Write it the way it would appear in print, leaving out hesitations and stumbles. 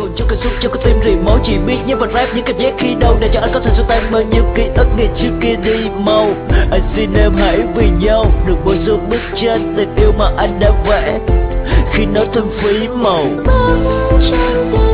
cho cảm xúc cho con tim rỉ máu. Chỉ biết nhớ vào rap những cảm giác khi đâu để cho anh có thể xua tan bao nhiêu ký ức ngày trước kia đi mau. Anh xin em hãy vì nhau được bôi xuống bức tranh tình yêu mà anh đã vẽ khi nó thêm phí màu. Bức tranh